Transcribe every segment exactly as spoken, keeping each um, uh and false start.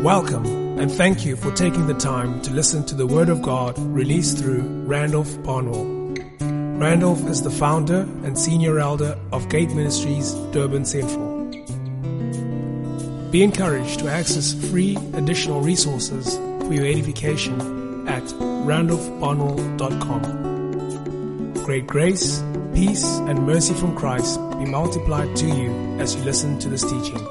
Welcome, and thank you for taking the time to listen to the Word of God released through Randolph Barnwell. Randolph is the founder and senior elder of Gate Ministries, Durban Central. Be encouraged to access free additional resources for your edification at randolph barnwell dot com. Great grace, peace, and mercy from Christ be multiplied to you as you listen to this teaching.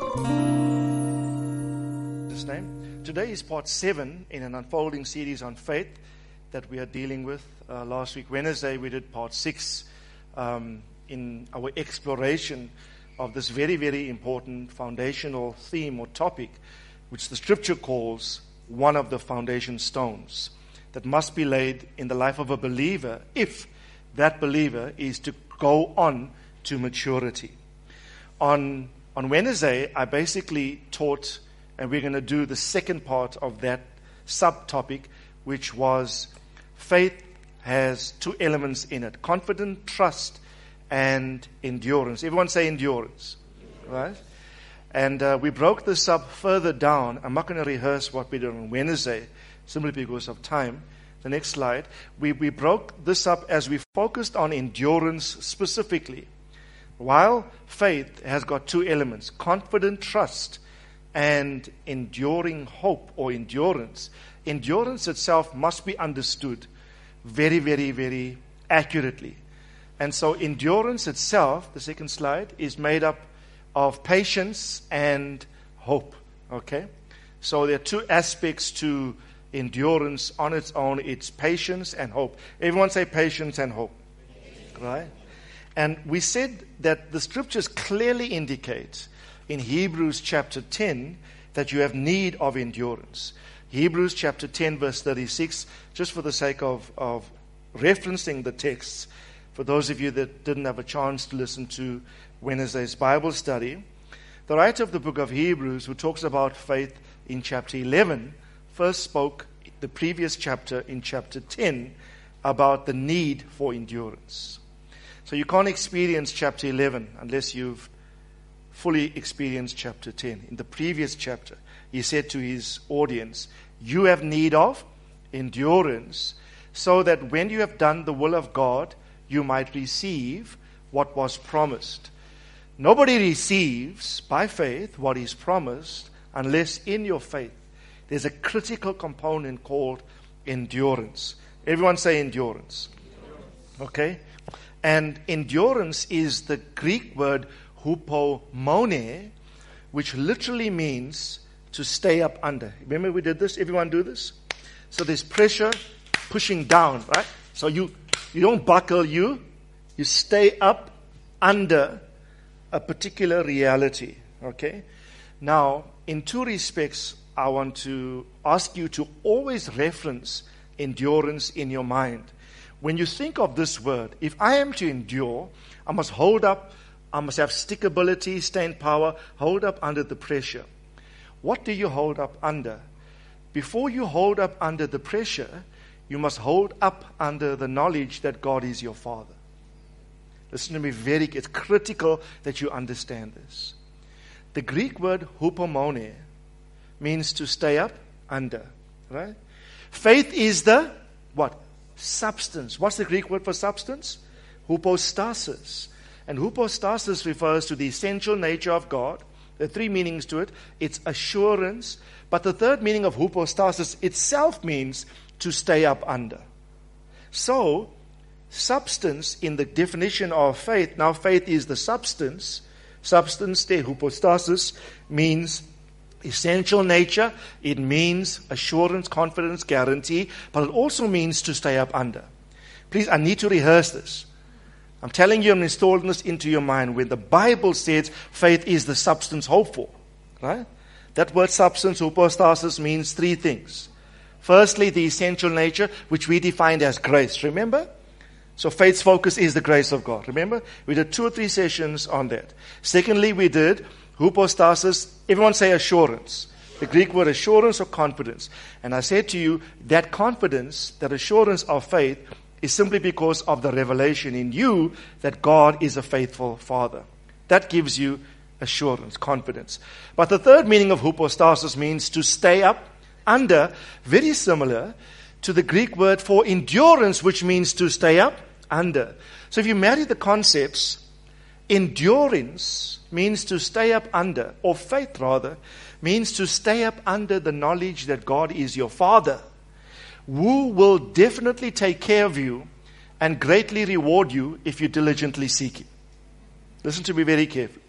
Name. Today is part seven in an unfolding series on faith that we are dealing with. Uh, last week, Wednesday, we did part six um, in our exploration of this very, very important foundational theme or topic, which the scripture calls one of the foundation stones that must be laid in the life of a believer if that believer is to go on to maturity. On, on Wednesday, I basically taught, and we're going to do the second part of that subtopic, which was faith has two elements in it: confident trust and endurance. Everyone say endurance, right? And uh, we broke this up further down. I'm not going to rehearse what we did on Wednesday, simply because of time. The next slide. We, we broke this up as we focused on endurance specifically. While faith has got two elements: confident trust and enduring hope or endurance. Endurance itself must be understood very, very, very accurately. And so endurance itself, the second slide, is made up of patience and hope. Okay? So there are two aspects to endurance on its own. It's patience and hope. Everyone say patience and hope. Right? And we said that the scriptures clearly indicate in Hebrews chapter ten that you have need of endurance. Hebrews chapter ten verse thirty-six, just for the sake of, of referencing the texts, for those of you that didn't have a chance to listen to Wednesday's Bible study, the writer of the book of Hebrews, who talks about faith in chapter eleven, first spoke the previous chapter in chapter ten about the need for endurance. So you can't experience chapter eleven unless you've fully experienced chapter ten. In the previous chapter, he said to his audience, you have need of endurance, so that when you have done the will of God, you might receive what was promised. Nobody receives by faith what is promised unless in your faith there's a critical component called endurance. Everyone say endurance. Okay? And endurance is the Greek word hupomone, which literally means to stay up under. Remember we did this? Everyone do this? So there's pressure pushing down, right? So you, you don't buckle, you, you stay up under a particular reality, okay? Now, in two respects, I want to ask you to always reference endurance in your mind. When you think of this word, if I am to endure, I must hold up, I must have stickability, staying power, hold up under the pressure. What do you hold up under? Before you hold up under the pressure, you must hold up under the knowledge that God is your Father. Listen to me very, it's critical that you understand this. The Greek word hupomone means to stay up under, right? Faith is the, what? Substance. What's the Greek word for substance? Hypostasis. And hypostasis refers to the essential nature of God. There are three meanings to it. It's assurance. But the third meaning of hypostasis itself means to stay up under. So, substance in the definition of faith, now faith is the substance. Substance, the hypostasis, means essential nature. It means assurance, confidence, guarantee. But it also means to stay up under. Please, I need to rehearse this. I'm telling you, I'm installing this into your mind. When the Bible says faith is the substance hoped for, right? That word substance, hypostasis, means three things. Firstly, the essential nature, which we defined as grace. Remember? So faith's focus is the grace of God. Remember? We did two or three sessions on that. Secondly, we did hypostasis. Everyone say assurance. The Greek word assurance or confidence. And I said to you, that confidence, that assurance of faith, is simply because of the revelation in you that God is a faithful Father. That gives you assurance, confidence. But the third meaning of hypostasis means to stay up under, very similar to the Greek word for endurance, which means to stay up under. So if you marry the concepts, endurance means to stay up under, or faith rather, means to stay up under the knowledge that God is your Father, who will definitely take care of you and greatly reward you if you diligently seek Him. Listen to me very carefully.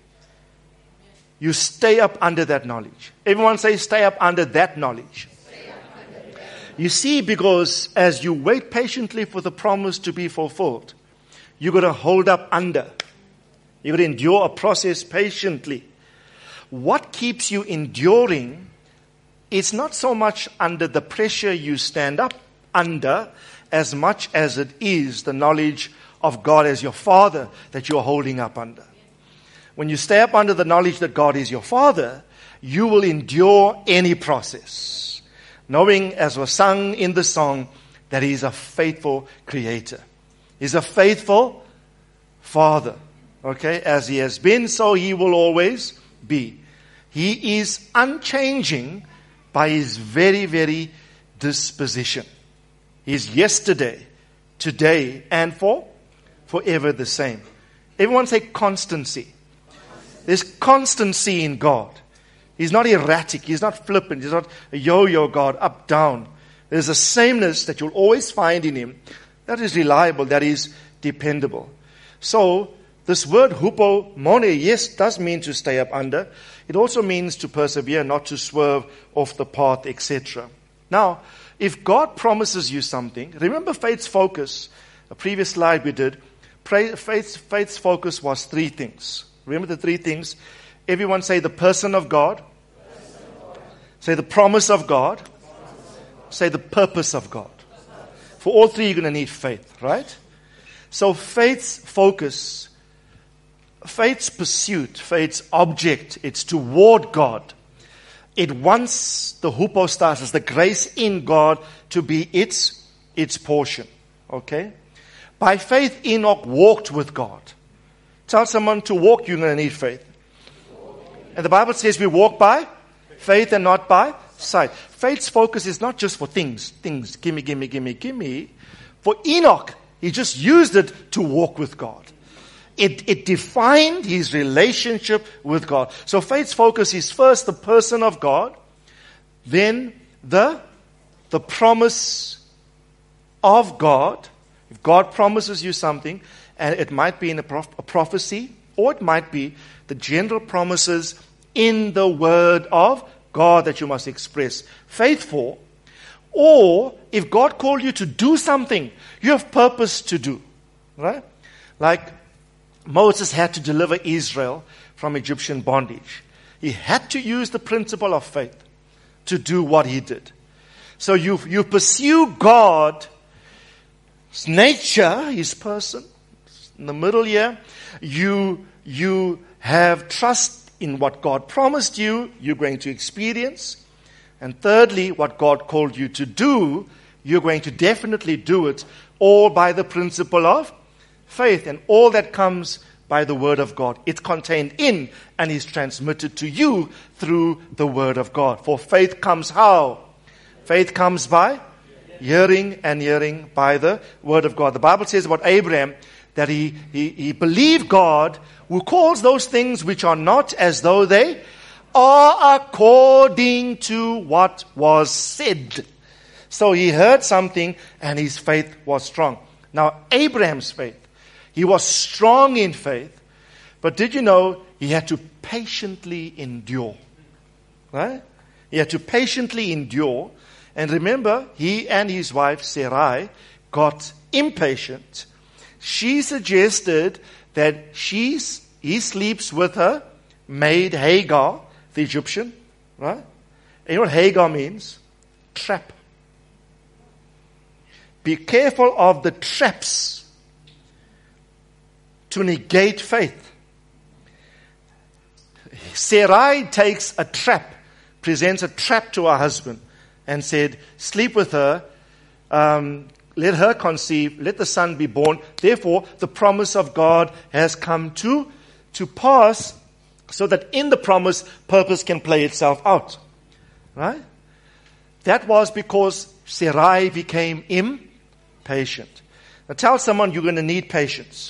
You stay up under that knowledge. Everyone say, stay up under that knowledge. Under that. You see, because as you wait patiently for the promise to be fulfilled, you've got to hold up under. You've got to endure a process patiently. What keeps you enduring is not so much under the pressure you stand up under, as much as it is the knowledge of God as your Father that you're holding up under. When you stay up under the knowledge that God is your Father, you will endure any process, knowing, as was sung in the song, that He is a faithful Creator. He's a faithful Father. Okay, as He has been, so He will always be. He is unchanging by His very, very disposition. He is yesterday, today, and for forever the same. Everyone say constancy. There's constancy in God. He's not erratic. He's not flippant. He's not a yo-yo God, up, down. There's a sameness that you'll always find in Him that is reliable, that is dependable. So, this word hupomone, yes, does mean to stay up under. It also means to persevere, not to swerve off the path, et cetera. Now, if God promises you something, remember faith's focus. A previous slide we did. Faith's, faith's focus was three things. Remember the three things? Everyone say the person of God. Person of God. Say the promise of God. Promise of God. Say the purpose of God. For all three, you're going to need faith, right? So faith's focus, faith's pursuit, faith's object, it's toward God. It wants the hypostasis, the grace in God, to be its, its portion. Okay? By faith, Enoch walked with God. Tell someone to walk, you're going to need faith. And the Bible says we walk by faith and not by sight. Faith's focus is not just for things. Things, gimme, gimme, gimme, gimme. For Enoch, he just used it to walk with God. It, it defined his relationship with God. So faith's focus is first the person of God, then the, the promise of God. If God promises you something, and it might be in a, prof- a prophecy, or it might be the general promises in the Word of God that you must express faith for. Or if God called you to do something, you have purpose to do. Right? Like Moses had to deliver Israel from Egyptian bondage. He had to use the principle of faith to do what he did. So you, you pursue God's nature, His person. In the middle here, you, you have trust in what God promised you, you're going to experience. And thirdly, what God called you to do, you're going to definitely do it, all by the principle of faith. And all that comes by the Word of God. It's contained in and is transmitted to you through the Word of God. For faith comes how? Faith comes by hearing, and hearing by the Word of God. The Bible says about Abraham that he, he, he believed God, who calls those things which are not as though they are, according to what was said. So he heard something and his faith was strong. Now, Abraham's faith, he was strong in faith, but did you know he had to patiently endure? Right? He had to patiently endure. And remember, he and his wife Sarai got impatient. She suggested that she's, he sleeps with her maid Hagar, the Egyptian. Right? And you know what Hagar means? Trap. Be careful of the traps to negate faith. Sarai takes a trap, presents a trap to her husband, and said, sleep with her, um, let her conceive, let the son be born. Therefore, the promise of God has come to, to pass. so that in the promise, purpose can play itself out. Right? That was because Sarai became impatient. Now tell someone you're going to need patience.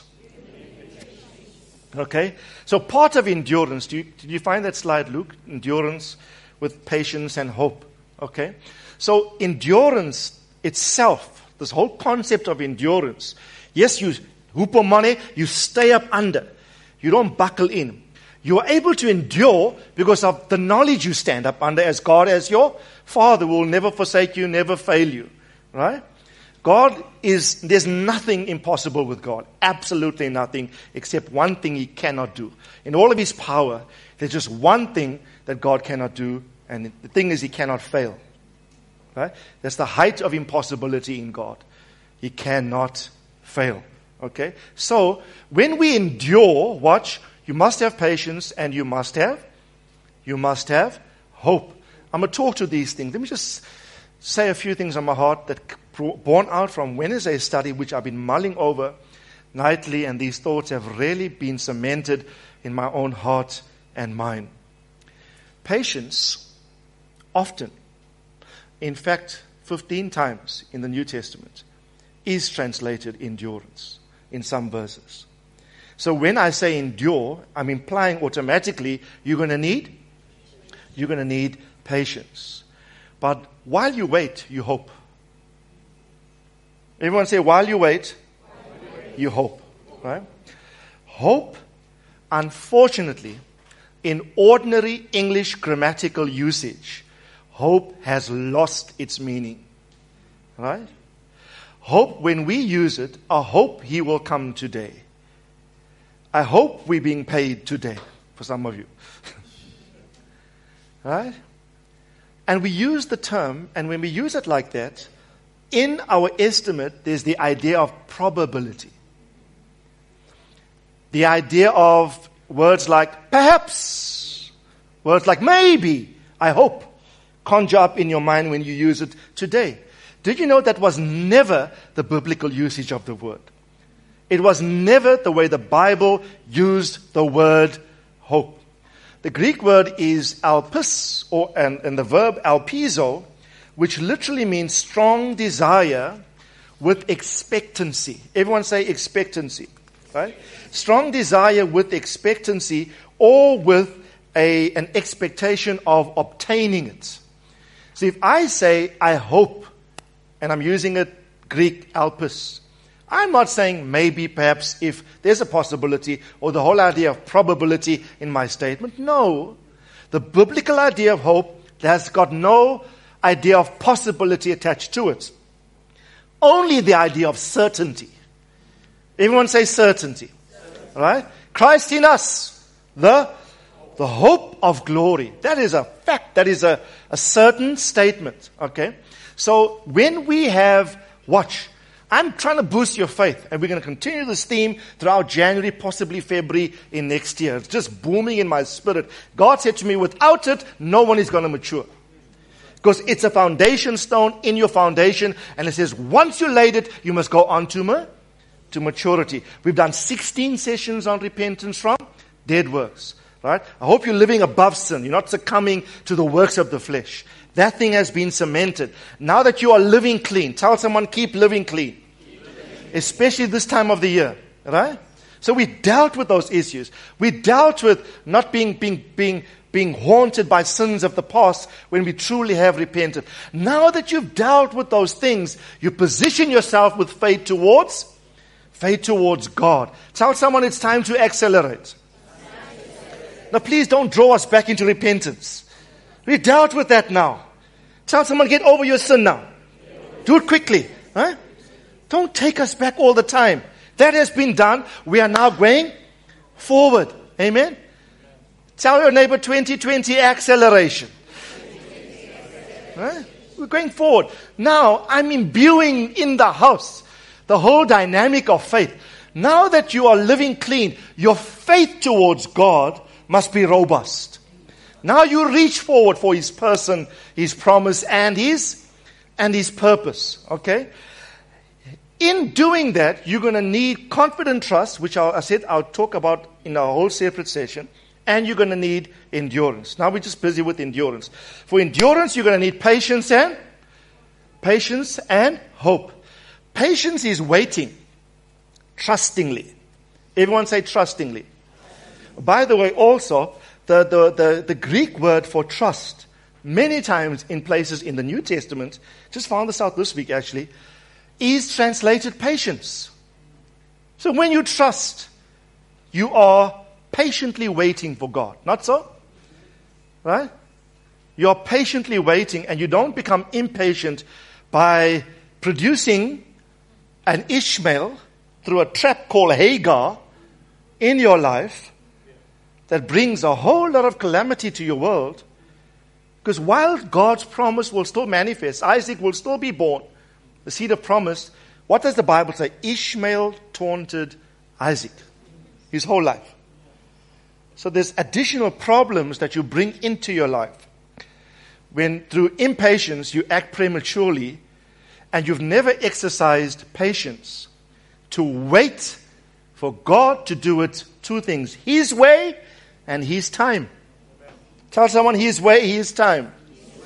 Okay? So part of endurance, do you, did you find that slide, Luke? Endurance with patience and hope. Okay? So endurance itself, this whole concept of endurance, yes, you hupomone, you stay up under. You don't buckle in. You are able to endure because of the knowledge you stand up under as God, as your Father, will never forsake you, never fail you. Right? God is, there's nothing impossible with God. Absolutely nothing, except one thing He cannot do. In all of His power, there's just one thing that God cannot do, and the thing is He cannot fail. Right? That's the height of impossibility in God. He cannot fail. Okay? So, when we endure, watch, you must have patience and you must have, you must have hope. I'm going to talk to these things. Let me just say a few things on my heart that born out from Wednesday's study, which I've been mulling over nightly, and these thoughts have really been cemented in my own heart and mind. Patience, often, in fact, fifteen times in the New Testament, is translated endurance in some verses. So when I say endure, I'm implying automatically you're going to need, you're going to need patience. But while you wait, you hope. Everyone say, while you wait, while you, wait. you hope. Right? Hope, unfortunately, in ordinary English grammatical usage, hope has lost its meaning. Right? Hope, when we use it, I hope He will come today. I hope we're being paid today, for some of you. Right? And we use the term, and when we use it like that, in our estimate, there's the idea of probability. The idea of words like perhaps, words like maybe, I hope, conjure up in your mind when you use it today. Did you know that was never the biblical usage of the word? It was never the way the Bible used the word hope. The Greek word is alpis, or and, and the verb alpizo, which literally means strong desire with expectancy. Everyone say expectancy, right? Strong desire with expectancy, or with a an expectation of obtaining it. So if I say, I hope, and I'm using it Greek alpis, I'm not saying maybe, perhaps, if there's a possibility, or the whole idea of probability in my statement. No. The biblical idea of hope has got no idea of possibility attached to it. Only the idea of certainty. Everyone say certainty. Certainty. Right? Christ in us, the, the hope of glory. That is a fact. That is a, a certain statement. Okay? So when we have, watch, I'm trying to boost your faith, and we're going to continue this theme throughout January, possibly February in next year. It's just booming in my spirit. God said to me, without it, no one is going to mature. Because it's a foundation stone in your foundation, and it says once you laid it, you must go on to, ma- to maturity. We've done sixteen sessions on repentance from dead works. Right? I hope you're living above sin. You're not succumbing to the works of the flesh. That thing has been cemented. Now that you are living clean, tell someone, keep living clean. Especially this time of the year, right? So we dealt with those issues. We dealt with not being, being, being, being haunted by sins of the past when we truly have repented. Now that you've dealt with those things, you position yourself with faith towards, faith towards God. Tell someone it's time to accelerate. Now please don't draw us back into repentance. We dealt with that now. Tell someone, get over your sin now. Do it quickly, right? Don't take us back all the time. That has been done. We are now going forward. Amen? Tell your neighbor twenty twenty acceleration. Right? We're going forward. Now, I'm imbuing in the house the whole dynamic of faith. Now that you are living clean, your faith towards God must be robust. Now you reach forward for His person, His promise, and His, and His purpose. Okay? In doing that, you're going to need confident trust, which I'll, I said I'll talk about in a whole separate session, and you're going to need endurance. Now we're just busy with endurance. For endurance, you're going to need patience and patience and hope. Patience is waiting trustingly. Everyone say trustingly. By the way, also, the, the, the, the Greek word for trust, many times in places in the New Testament, just found this out this week actually, is translated patience. So when you trust, you are patiently waiting for God. Not so? Right? You are patiently waiting, and you don't become impatient by producing an Ishmael through a trap called Hagar in your life that brings a whole lot of calamity to your world. Because while God's promise will still manifest, Isaac will still be born, the seed of promise, what does the Bible say? Ishmael taunted Isaac his whole life. So there's additional problems that you bring into your life when through impatience you act prematurely and you've never exercised patience to wait for God to do it, two things, His way and His time. Tell someone His way, His time.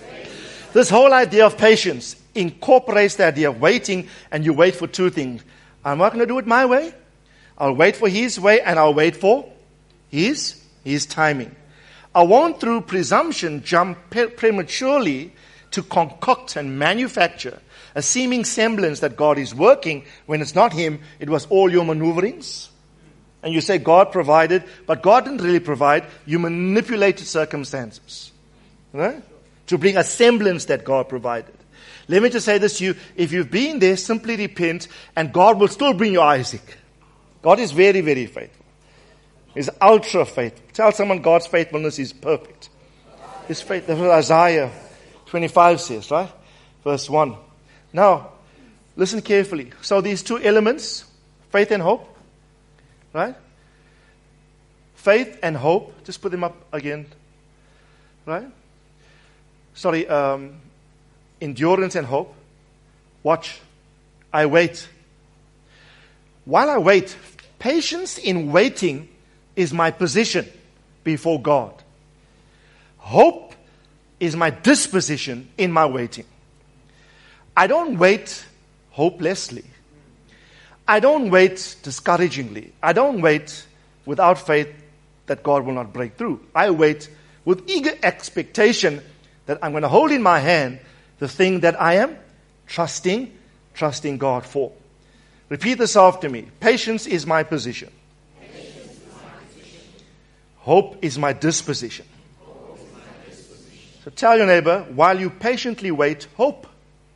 This whole idea of patience incorporates the idea of waiting, and you wait for two things. I'm not going to do it my way. I'll wait for His way, and I'll wait for His, His timing. I won't, through presumption, jump pre- prematurely to concoct and manufacture a seeming semblance that God is working when it's not Him. It was all your maneuverings. And you say God provided, but God didn't really provide. You manipulated circumstances, right? To bring a semblance that God provided. Let me just say this to you. If you've been there, simply repent, and God will still bring you Isaac. God is very, very faithful. He's ultra faithful. Tell someone God's faithfulness is perfect. His faith, that's what Isaiah twenty-five says, right? Verse one. Now, listen carefully. So these two elements, faith and hope, right? Faith and hope. Just put them up again, right? Sorry, um, endurance and hope. Watch. I wait. While I wait, patience in waiting is my position before God. Hope is my disposition in my waiting. I don't wait hopelessly. I don't wait discouragingly. I don't wait without faith that God will not break through. I wait with eager expectation that I'm going to hold in my hand the thing that I am trusting, trusting God for. Repeat this after me. Patience is my position. Is my position. Hope is my disposition. Hope is my disposition. So tell your neighbor, while you patiently wait, hope.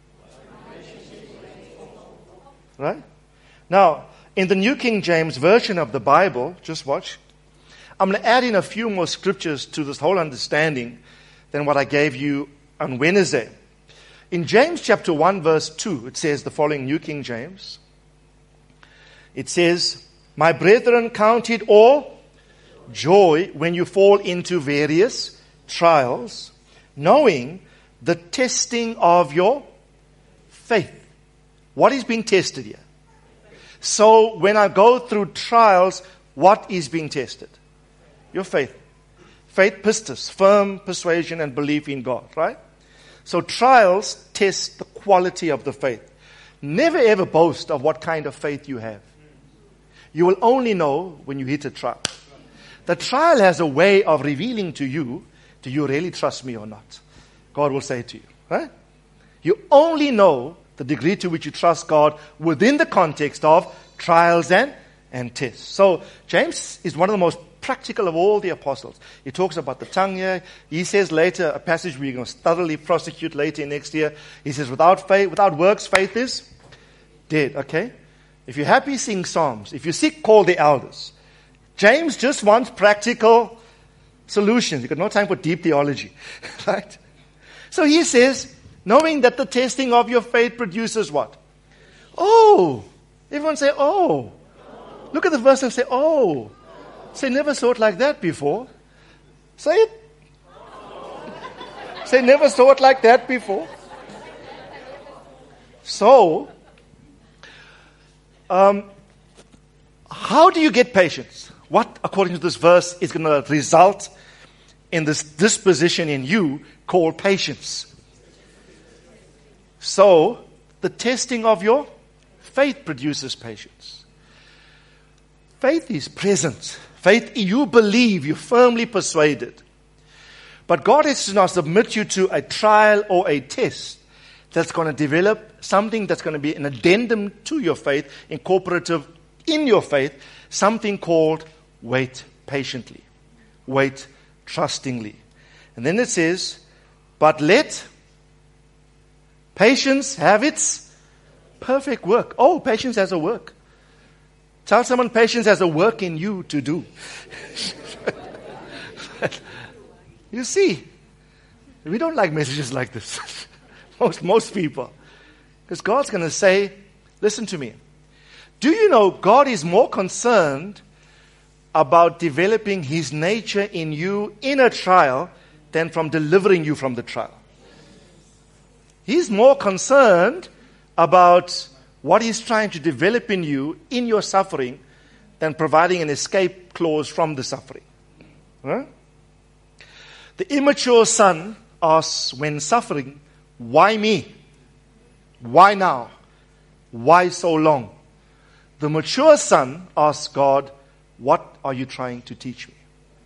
Right? Now, in the New King James Version of the Bible, just watch, I'm going to add in a few more scriptures to this whole understanding than what I gave you on Wednesday. In James chapter one, verse two, it says the following, New King James. It says, my brethren, count it all joy when you fall into various trials, knowing the testing of your faith. What is being tested here? So when I go through trials, what is being tested? Your faith. Faith pistis, firm persuasion and belief in God, right? So trials test the quality of the faith. Never ever boast of what kind of faith you have. You will only know when you hit a trial. The trial has a way of revealing to you, do you really trust me or not? God will say to you, right? You only know the degree to which you trust God within the context of trials and, and tests. So James is one of the most practical of all the apostles. He talks about the tongue here. He says later, a passage we're going to thoroughly prosecute later next year. He says, without faith, without works, faith is dead. Okay? If you're happy, sing psalms. If you're sick, call the elders. James just wants practical solutions. You've got no time for deep theology. Right? So he says, knowing that the testing of your faith produces what? Oh. Everyone say, oh. Look at the verse and say, oh. Say, never saw it like that before. Say it. Say, never saw it like that before. So, um, how do you get patience? what, according to this verse, is going to result in this disposition in you called patience. So, the testing of your faith produces patience. Faith is present. Faith, you believe, you're firmly persuaded. But God has to now submit you to a trial or a test that's going to develop something that's going to be an addendum to your faith, incorporative in your faith, something called wait patiently, wait trustingly. And then it says, but let patience have its perfect work. Oh, patience has a work. Tell someone patience has a work in you to do. You see, we don't like messages like this. most, most people. Because God's going to say, listen to me. Do you know God is more concerned about developing His nature in you in a trial than from delivering you from the trial? He's more concerned about what He's trying to develop in you in your suffering than providing an escape clause from the suffering. Huh? The immature son asks when suffering, why me? Why now? Why so long? The mature son asks God, what are you trying to teach me?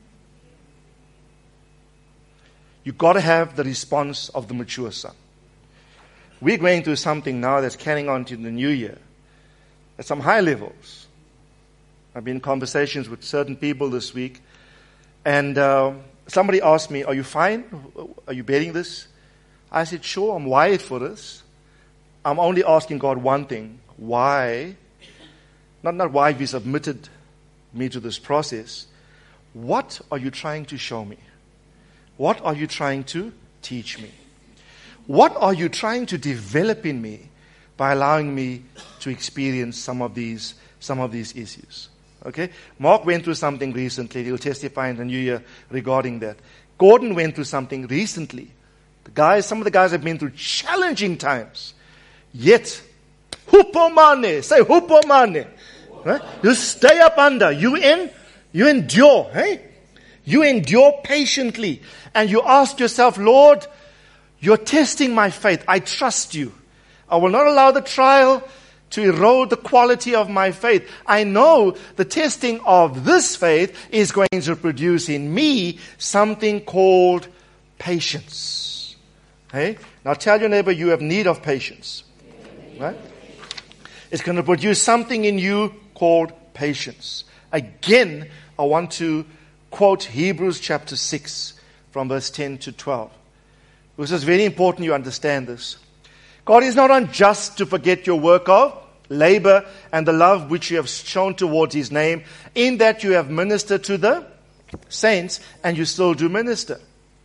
You've got to have the response of the mature son. We're going through something now that's carrying on to the new year at some high levels. I've been in conversations with certain people this week, and uh, somebody asked me, are you fine? Are you bearing this? I said, sure, I'm wired for this. I'm only asking God one thing. Why? Not, not why He submitted me to this process. What are you trying to show me? What are you trying to teach me? What are you trying to develop in me by allowing me to experience some of these, some of these issues? Okay? Mark went through something recently. He'll testify in the new year regarding that. Gordon went through something recently. The guys, some of the guys have been through challenging times. Yet, hupomane, say hupomane. Right? You stay up under. You in, you endure. Hey? You endure patiently. And you ask yourself, Lord, you're testing my faith. I trust you. I will not allow the trial to erode the quality of my faith. I know the testing of this faith is going to produce in me something called patience. Hey? Now tell your neighbor you have need of patience. Right? It's going to produce something in you called patience. Again, I want to quote Hebrews chapter six from verse ten to twelve. Because it's very important you understand this. God is not unjust to forget your work of labor and the love which you have shown towards His name, in that you have ministered to the saints and you still do minister.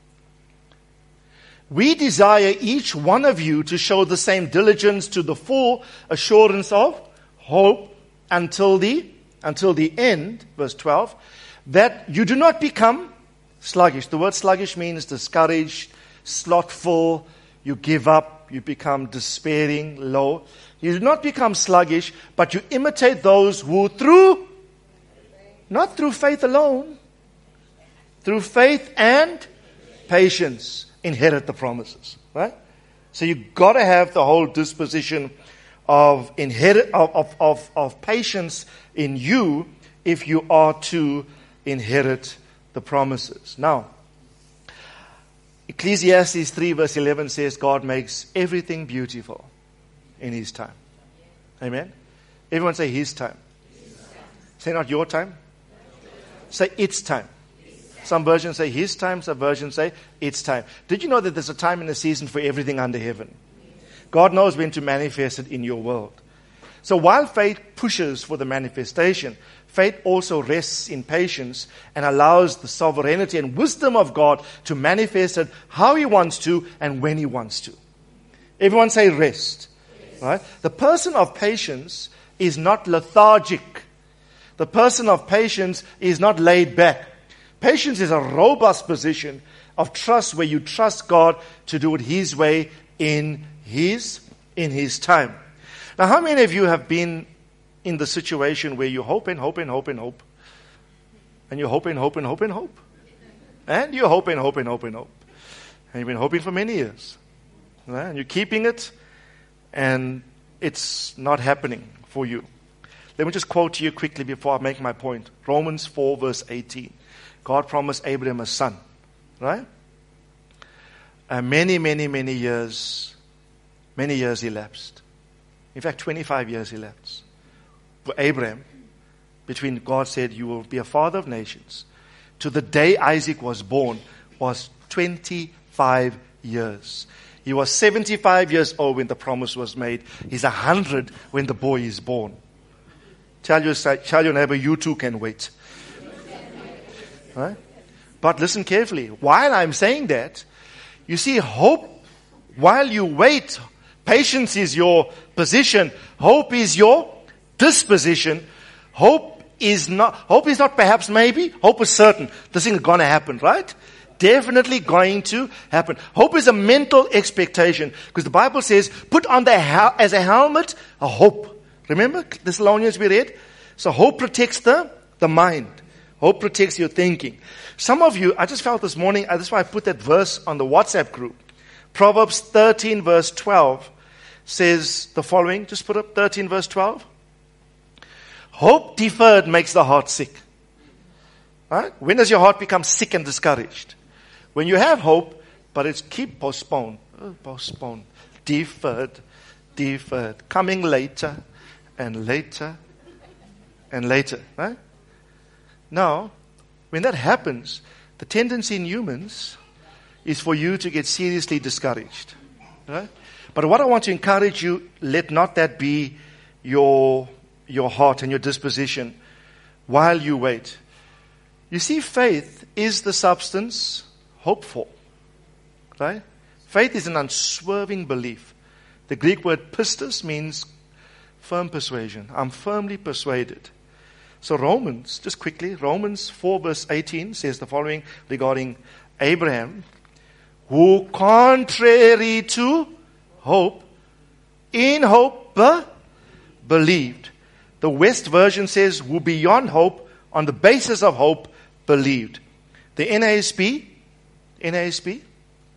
We desire each one of you to show the same diligence to the full assurance of hope until the, until the end, verse twelve, that you do not become sluggish. The word sluggish means discouraged, slothful, you give up, you become despairing, low. You do not become sluggish, but you imitate those who through, not through faith alone, through faith and patience, inherit the promises. Right? So you've got to have the whole disposition of inherit of, of, of, of patience in you if you are to inherit the promises. Now, Ecclesiastes three verse eleven says God makes everything beautiful in His time. Amen? Everyone say His time. Say not your time. Say its time. Some versions say His time, some versions say its time. Did you know that there's a time and a season for everything under heaven? God knows when to manifest it in your world. So while faith pushes for the manifestation, faith also rests in patience and allows the sovereignty and wisdom of God to manifest it how He wants to and when He wants to. Everyone say rest. Yes. Right? The person of patience is not lethargic. The person of patience is not laid back. Patience is a robust position of trust where you trust God to do it His way in His, in His time. Now, how many of you have been in the situation where you hope and hope and hope and hope And you hope and hope and hope and hope. And you hope and hope and hope and hope. And you've been hoping for many years. Right? And you're keeping it, and it's not happening for you. Let me just quote to you quickly before I make my point. Romans four verse eighteen. God promised Abraham a son. Right? And many, many, many years, many years elapsed. In fact, twenty-five years elapsed. For Abraham, between God said, you will be a father of nations, to the day Isaac was born, was twenty-five years. He was seventy-five years old when the promise was made. He's one hundred when the boy is born. Tell your, tell your neighbor, you too can wait. Right? But listen carefully. While I'm saying that, you see, hope, while you wait, patience is your position. Hope is your disposition. Hope is not, hope is not perhaps maybe. Hope is certain. This thing is going to happen, right? Definitely going to happen. Hope is a mental expectation, because the Bible says, put on the hel- as a helmet a hope. Remember Thessalonians we read? So hope protects the, the mind. Hope protects your thinking. Some of you, I just felt this morning, that's why I put that verse on the WhatsApp group. Proverbs thirteen verse twelve says the following. Just put up thirteen verse twelve. Hope deferred makes the heart sick. Right? When does your heart become sick and discouraged? When you have hope, but it's keep postponed. Oh, postponed. Deferred. Deferred. Coming later and later and later. Right? Now, when that happens, the tendency in humans is for you to get seriously discouraged. Right? But what I want to encourage you, let not that be your, your heart and your disposition while you wait. You see, faith is the substance hoped for. Right? Faith is an unswerving belief. The Greek word pistis means firm persuasion. I'm firmly persuaded. So Romans, just quickly, Romans four verse eighteen says the following regarding Abraham, who contrary to hope, in hope be- believed. The West version says, who beyond hope, on the basis of hope, believed. The N A S B, N A S B,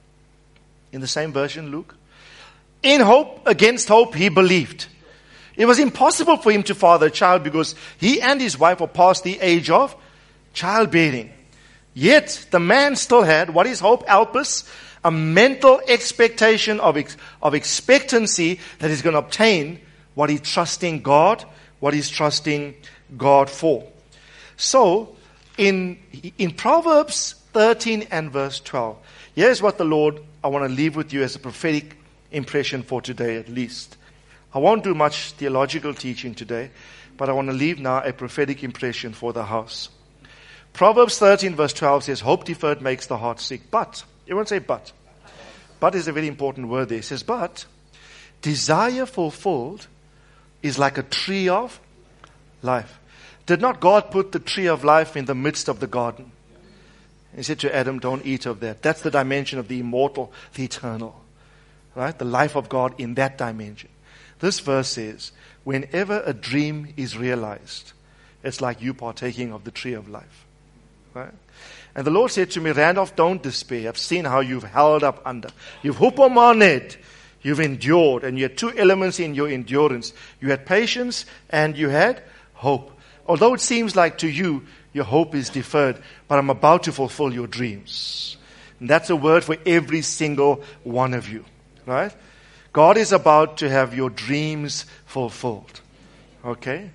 in the same version, Luke, in hope, against hope, he believed. It was impossible for him to father a child because he and his wife were past the age of childbearing. Yet the man still had, what is hope? Elpis, a mental expectation of, ex- of expectancy that he's going to obtain what he's trusting God, what he's trusting God for. So, in, in Proverbs thirteen and verse twelve, here's what the Lord, I want to leave with you as a prophetic impression for today at least. I won't do much theological teaching today, but I want to leave now a prophetic impression for the house. Proverbs thirteen verse twelve says, hope deferred makes the heart sick. But, you won't say but. But is a very important word there. It says, but, desire fulfilled is like a tree of life. Did not God put the tree of life in the midst of the garden? He said to Adam, don't eat of that. That's the dimension of the immortal, the eternal. Right? The life of God in that dimension. This verse says, whenever a dream is realized, it's like you partaking of the tree of life. Right? And the Lord said to me, Randolph, don't despair. I've seen how you've held up under. You've hupomaned. You've endured. And you had two elements in your endurance. You had patience and you had hope. Although it seems like to you, your hope is deferred, but I'm about to fulfill your dreams. And that's a word for every single one of you. Right? God is about to have your dreams fulfilled. Okay?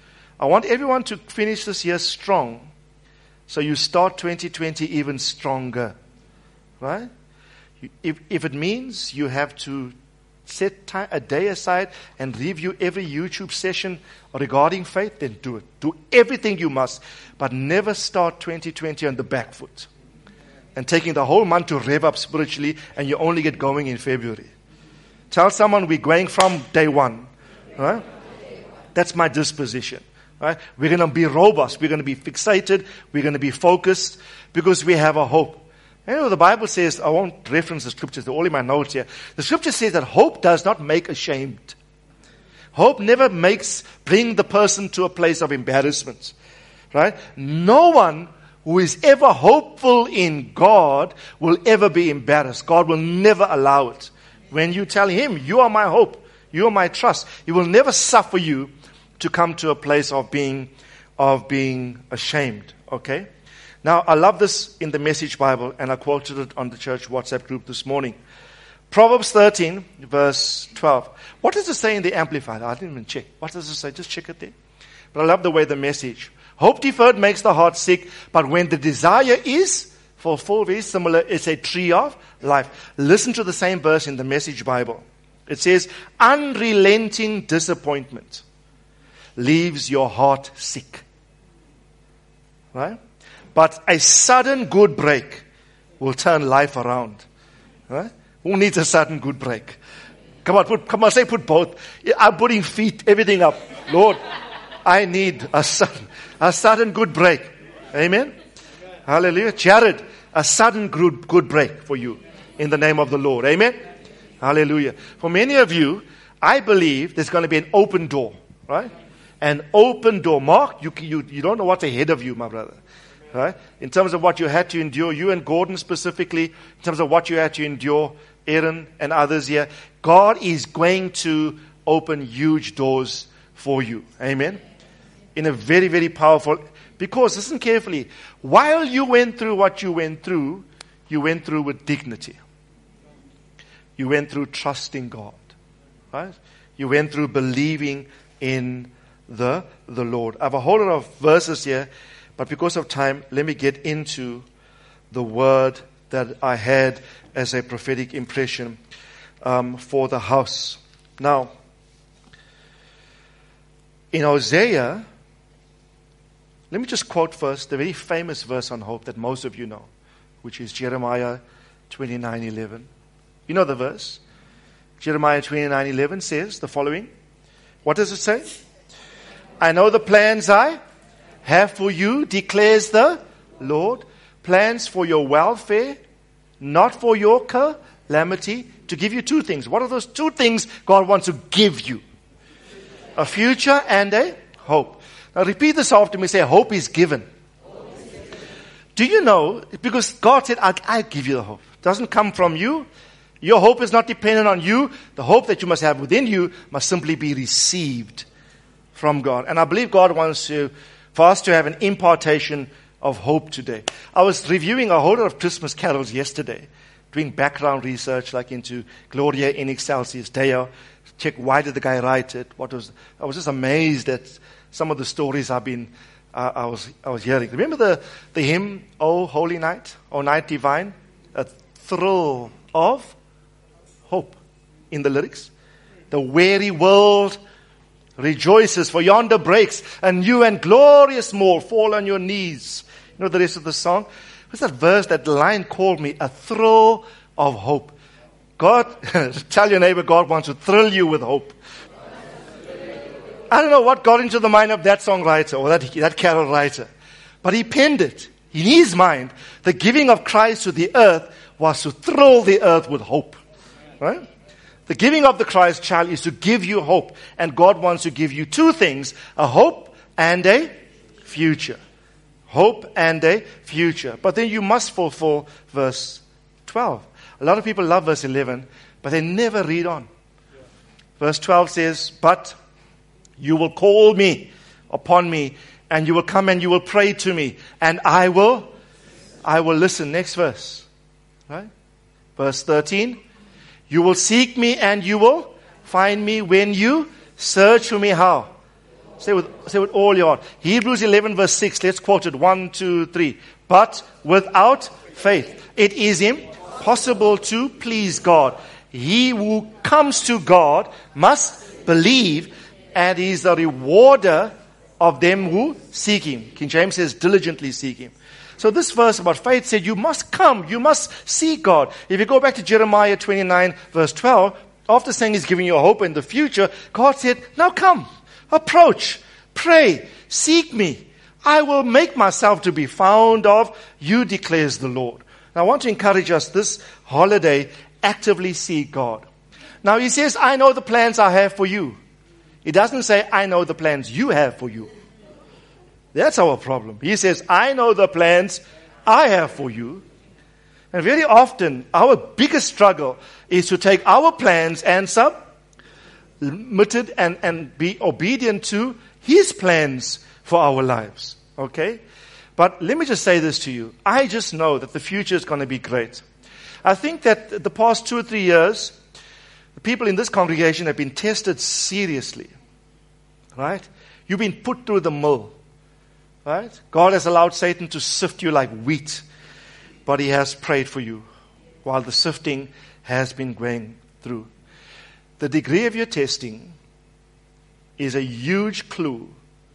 I want everyone to finish this year strong, so you start twenty twenty even stronger. Right? If, if it means you have to set time, a day aside and review every YouTube session regarding faith, then do it. Do everything you must, but never start twenty twenty on the back foot and taking the whole month to rev up spiritually, and you only get going in February. Tell someone we're going from day one. Right? That's my disposition. Right? We're going to be robust. We're going to be fixated. We're going to be focused because we have a hope. You know, the Bible says, I won't reference the scriptures, they're all in my notes here. The scripture says that hope does not make ashamed. Hope never makes, bring the person to a place of embarrassment. Right? No one who is ever hopeful in God will ever be embarrassed. God will never allow it. When you tell him, you are my hope, you are my trust, he will never suffer you to come to a place of being, of being ashamed. Okay? Now, I love this in the Message Bible, and I quoted it on the church WhatsApp group this morning. Proverbs thirteen, verse twelve. What does it say in the Amplified? I didn't even check. What does it say? Just check it there. But I love the way the Message. Hope deferred makes the heart sick, but when the desire is fulfilled, very similar, it's a tree of life. Listen to the same verse in the Message Bible. It says, unrelenting disappointment leaves your heart sick. Right? But a sudden good break will turn life around. Right? Who needs a sudden good break? Come on, put, come on, say put both. I'm putting feet, everything up. Lord, I need a sudden, a sudden good break. Amen? Hallelujah. Jared, a sudden good, good break for you in the name of the Lord. Amen? Hallelujah. For many of you, I believe there's going to be an open door. Right? An open door. Mark, you, you, you don't know what's ahead of you, my brother. Right? In terms of what you had to endure, you and Gordon specifically, in terms of what you had to endure, Aaron and others here, God is going to open huge doors for you. Amen? In a very, very powerful, because listen carefully, while you went through what you went through, you went through with dignity. You went through trusting God. Right? You went through believing in the, the Lord. I have a whole lot of verses here, but because of time, let me get into the word that I had as a prophetic impression um, for the house. Now, in Hosea, let me just quote first the very famous verse on hope that most of you know, which is Jeremiah twenty-nine eleven. You know the verse? Jeremiah twenty-nine eleven says the following. What does it say? I know the plans I have for you, declares the Lord. Plans for your welfare, not for your calamity, to give you two things. What are those two things God wants to give you? A future and a hope. Now repeat this after me. Say, hope is given. Hope is given. Do you know, because God said, I'll, I'll give you the hope. It doesn't come from you. Your hope is not dependent on you. The hope that you must have within you must simply be received from God. And I believe God wants to, for us to have an impartation of hope today. I was reviewing a whole lot of Christmas carols yesterday, doing background research like into Gloria in Excelsis Deo. Check why did the guy write it? What was I was just amazed at some of the stories I've been uh, I was I was hearing. Remember the the hymn, "O Holy Night, O Night Divine," a thrill of hope in the lyrics. The weary world rejoices, for yonder breaks a new and glorious morn. Fall on your knees. You know the rest of the song? What's that verse, that line called me? A thrill of hope. God, tell your neighbor, God wants to thrill you with hope. I don't know what got into the mind of that songwriter or that, that carol writer, but he penned it. In his mind, the giving of Christ to the earth was to thrill the earth with hope. Right? The giving of the Christ child is to give you hope. And God wants to give you two things, a hope and a future. Hope and a future. But then you must fulfill verse twelve. A lot of people love verse eleven, but they never read on. Verse twelve says, but you will call me upon me, and you will come and you will pray to me, and I will, I will listen. Next verse. Right? Verse thirteen. You will seek me and you will find me when you search for me. How? Say with, say with all your heart. Hebrews eleven verse six. Let's quote it. One, two, three. But without faith, it is impossible to please God. He who comes to God must believe, and he is the rewarder of them who seek him. King James says diligently seek him. So this verse about faith said you must come, you must seek God. If you go back to Jeremiah twenty-nine verse twelve, after saying he's giving you a hope in the future, God said, now come, approach, pray, seek me. I will make myself to be found of you, declares the Lord. Now I want to encourage us this holiday, actively seek God. Now he says, I know the plans I have for you. He doesn't say, I know the plans you have for you. That's our problem. He says, I know the plans I have for you. And very often, our biggest struggle is to take our plans and submit it and, and be obedient to His plans for our lives. Okay? But let me just say this to you. I just know that the future is going to be great. I think that the past two or three years, the people in this congregation have been tested seriously. Right? You've been put through the mill. Right? God has allowed Satan to sift you like wheat. But He has prayed for you while the sifting has been going through. The degree of your testing is a huge clue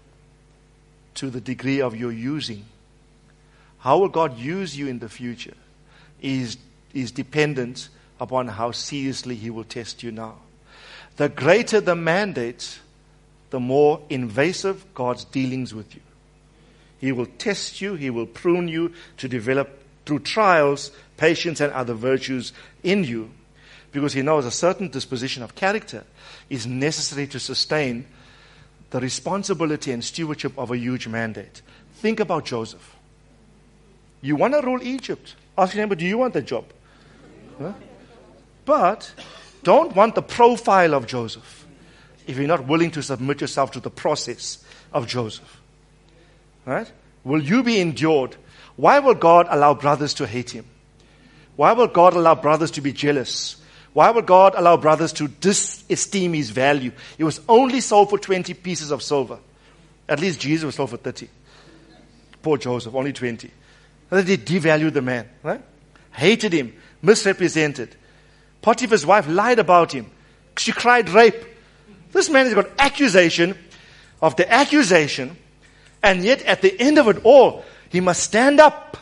to the degree of your using. How will God use you in the future is, is dependent upon how seriously He will test you now. The greater the mandate, the more invasive God's dealings with you. He will test you, He will prune you to develop through trials, patience, and other virtues in you, because He knows a certain disposition of character is necessary to sustain the responsibility and stewardship of a huge mandate. Think about Joseph. You want to rule Egypt. Ask your neighbor, do you want the job? Huh? But don't want the profile of Joseph if you're not willing to submit yourself to the process of Joseph. Right? Will you be endured? Why will God allow brothers to hate Him? Why will God allow brothers to be jealous? Why will God allow brothers to disesteem His value? He was only sold for twenty pieces of silver. At least Jesus was sold for thirty. Poor Joseph, only twenty. And they devalued the man, right? Hated him, misrepresented. Potiphar's wife lied about him. She cried rape. This man has got accusation of the accusation, and yet at the end of it all, he must stand up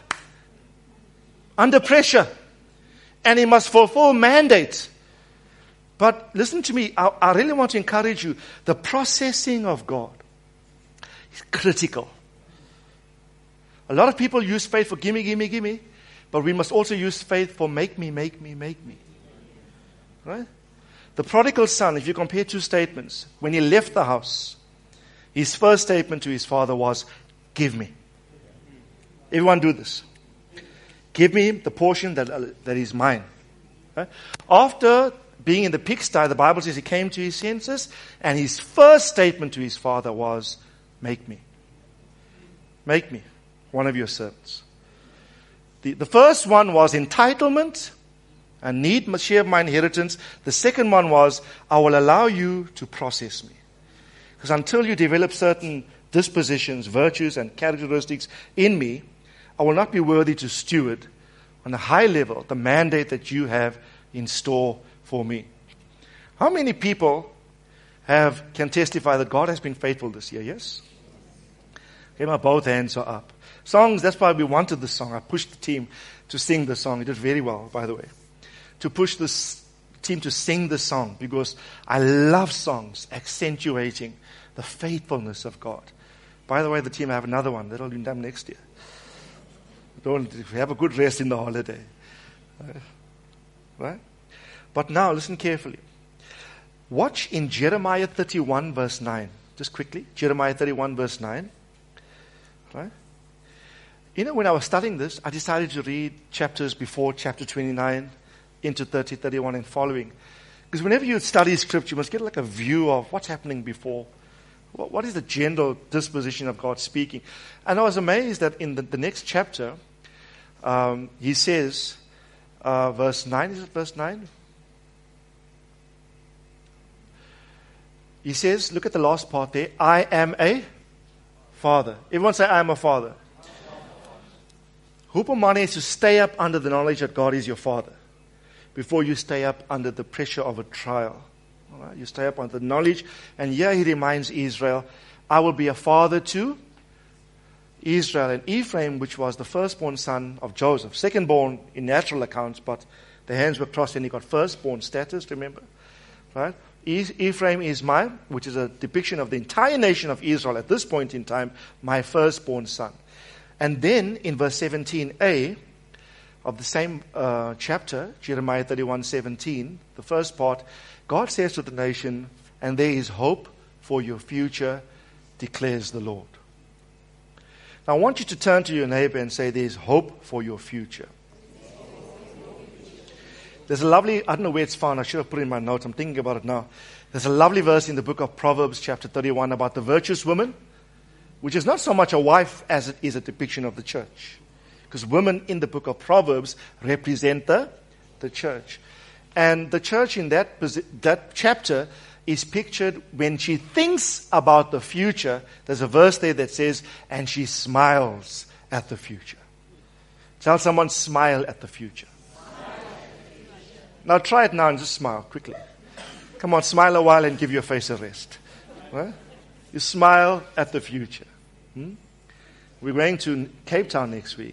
under pressure. And he must fulfill mandates. But listen to me, I, I really want to encourage you. The processing of God is critical. A lot of people use faith for gimme, gimme, gimme. But we must also use faith for make me, make me, make me. Right? The prodigal son, if you compare two statements, when he left the house, his first statement to his father was, give me. Everyone do this. Give me the portion that, uh, that is mine. Right? After being in the pigsty, the Bible says he came to his senses, and his first statement to his father was, make me. Make me one of your servants. The, the first one was entitlement and need must share my inheritance. The second one was, I will allow you to process me. Because until you develop certain dispositions, virtues, and characteristics in me, I will not be worthy to steward on a high level the mandate that you have in store for me. How many people have can testify that God has been faithful this year? Yes? Okay, my both hands are up. Songs, that's why we wanted this song. I pushed the team to sing the song. It did very well, by the way. To push this team to sing the song, because I love songs accentuating the faithfulness of God. By the way, the team, I have another one. That'll be done next year. Don't have a good rest in the holiday. Right? But now, listen carefully. Watch in Jeremiah thirty-one, verse nine. Just quickly. Jeremiah thirty-one, verse nine. Right? You know, when I was studying this, I decided to read chapters before chapter twenty-nine into thirty, thirty-one and following. Because whenever you study Scripture, you must get like a view of what's happening before. What is the general disposition of God speaking? And I was amazed that in the, the next chapter, um, he says, uh, verse nine, is it verse nine? He says, look at the last part there, I am a father. Everyone say, I am a father. Hupomone is to stay up under the knowledge that God is your father before you stay up under the pressure of a trial. All right? You stay up under the knowledge. And here he reminds Israel, I will be a father to Israel. And Ephraim, which was the firstborn son of Joseph, secondborn in natural accounts, but the hands were crossed and he got firstborn status, remember? Right? Ephraim is my, which is a depiction of the entire nation of Israel at this point in time, my firstborn son. And then in verse seventeen a of the same uh, chapter, Jeremiah thirty-one seventeen, the first part, God says to the nation, and there is hope for your future, declares the Lord. Now, I want you to turn to your neighbor and say, there's hope for your future. There's a lovely, I don't know where it's found, I should have put it in my notes, I'm thinking about it now. There's a lovely verse in the book of Proverbs, chapter thirty-one, about the virtuous woman, which is not so much a wife as it is a depiction of the church. Because women in the book of Proverbs represent the, the church. And the church in that, that chapter is pictured when she thinks about the future. There's a verse there that says, and she smiles at the future. Tell someone, smile at the future. Now try it now and just smile quickly. Come on, smile a while and give your face a rest. Right? You smile at the future. Hmm? We're going to Cape Town next week.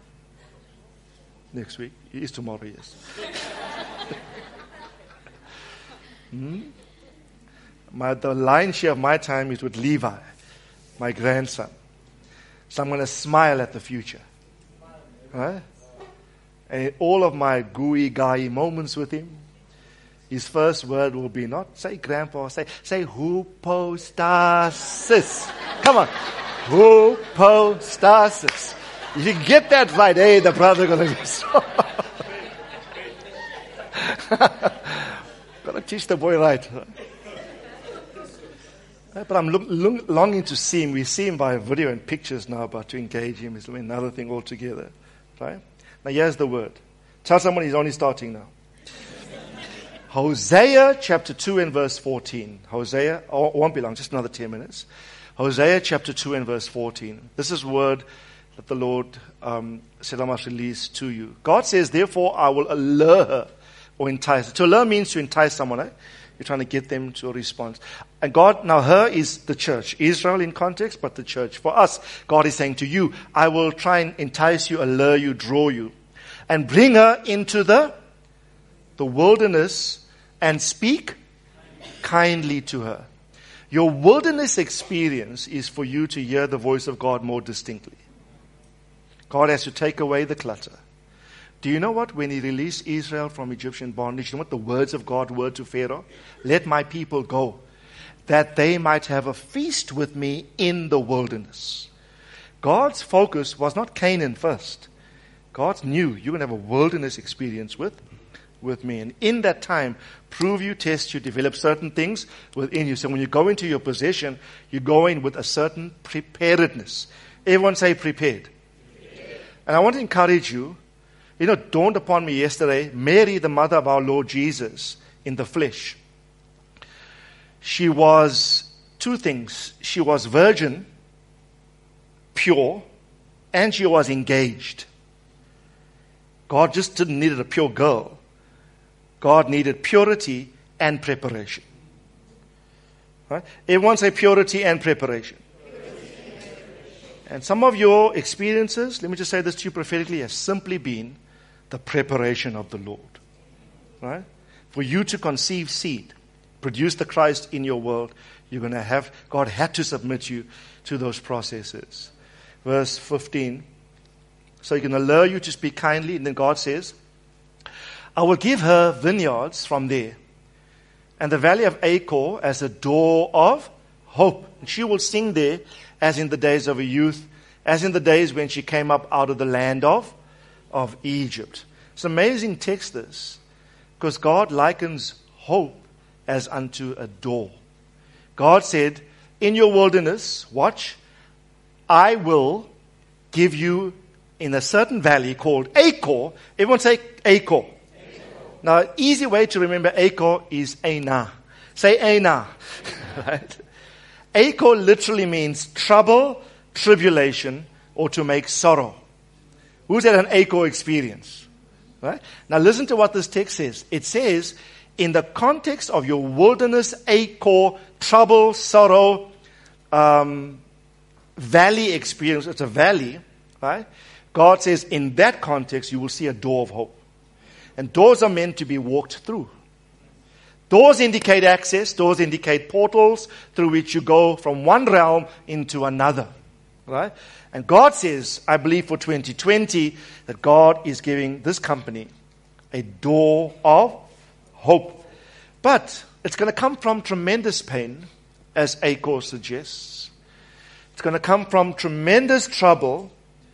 Next week? It is tomorrow, yes. hmm? my, the lion's share of my time is with Levi, my grandson. So I'm going to smile at the future. Right? And all of my gooey, guy moments with him, his first word will be not, say grandpa, say, say hypostasis. Come on. Hypostasis. If you get that right, hey, the brother going to be so. Got to teach the boy right. But I'm look, look, longing to see him. We see him by video and pictures now, but to engage him is another thing altogether. Right? Now here's the word. Tell someone he's only starting now. Hosea chapter two and verse fourteen. Hosea, oh, it won't be long, just another ten minutes. Hosea chapter two and verse fourteen. This is word that the Lord um, said I must release to you. God says, therefore I will allure her or entice her. To allure means to entice someone. Eh? You're trying to get them to a response. And God, now her is the church. Israel in context, but the church. For us, God is saying to you, I will try and entice you, allure you, draw you. And bring her into the, the wilderness and speak kindly to her. Your wilderness experience is for you to hear the voice of God more distinctly. God has to take away the clutter. Do you know what? When he released Israel from Egyptian bondage, you know what the words of God were to Pharaoh? Let my people go, that they might have a feast with me in the wilderness. God's focus was not Canaan first. God knew you're going to have a wilderness experience with, with me. And in that time, prove you, test you, develop certain things within you. So when you go into your possession, you go in with a certain preparedness. Everyone say prepared. Prepared. And I want to encourage you. You know, it dawned upon me yesterday, Mary, the mother of our Lord Jesus, in the flesh. She was two things. She was virgin, pure, and she was engaged. God just didn't need a pure girl. God needed purity and preparation. Right? Everyone say purity and preparation. And some of your experiences, let me just say this to you prophetically, has simply been the preparation of the Lord. Right? For you to conceive seed, produce the Christ in your world, you're going to have, God had to submit you to those processes. Verse fifteen. So he can allure you to speak kindly, and then God says, I will give her vineyards from there, and the valley of Achor as a door of hope. And she will sing there as in the days of her youth, as in the days when she came up out of the land of, of Egypt. It's an amazing text, this, because God likens hope as unto a door. God said, in your wilderness, watch, I will give you in a certain valley called Achor. Everyone say Achor. Achor. Now, an easy way to remember Achor is Aina. Say Aina. Right? Achor literally means trouble, tribulation, or to make sorrow. Who's had an Achor experience? Right? Now listen to what this text says. It says, in the context of your wilderness, Achor, trouble, sorrow, um, valley experience, it's a valley, right? God says in that context you will see a door of hope. And doors are meant to be walked through. Doors indicate access. Doors indicate portals through which you go from one realm into another. Right? And God says, I believe for twenty twenty, that God is giving this company a door of hope. But it's going to come from tremendous pain, as Achor suggests. It's going to come from tremendous trouble.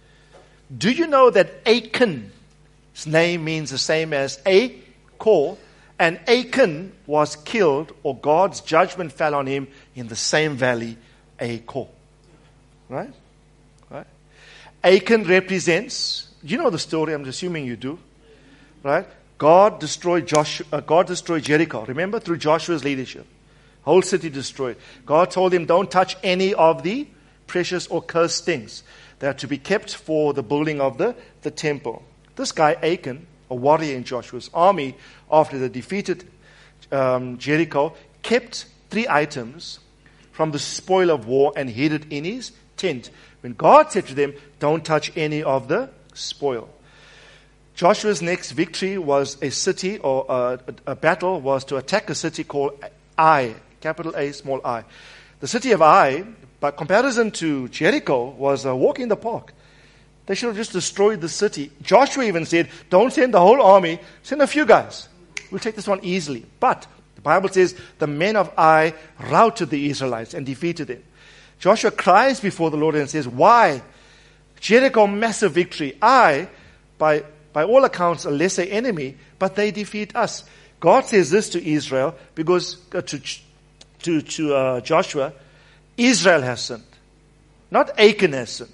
Do you know that Achan's name means the same as Achor? And Achan was killed, or God's judgment fell on him in the same valley, Achor. Right? Right? Achan represents, you know the story, I'm assuming you do. Right? God destroyed Joshua, uh, God destroyed Jericho. Remember, through Joshua's leadership. Whole city destroyed. God told him, don't touch any of the precious or cursed things. They are to be kept for the building of the, the temple. This guy, Achan, a warrior in Joshua's army, after they defeated um, Jericho, kept three items from the spoil of war and hid it in his tent. When God said to them, don't touch any of the spoil. Joshua's next victory was a city, or a, a, a battle was to attack a city called Ai, capital A, small I. The city of Ai, by comparison to Jericho, was a walk in the park. They should have just destroyed the city. Joshua even said, don't send the whole army, send a few guys. We'll take this one easily. But the Bible says the men of Ai routed the Israelites and defeated them. Joshua cries before the Lord and says, why? Jericho, massive victory. Ai, by, by all accounts, a lesser enemy, but they defeat us. God says this to Israel, because uh, to, to, to uh, Joshua, Israel has sinned. Not Achan has sinned.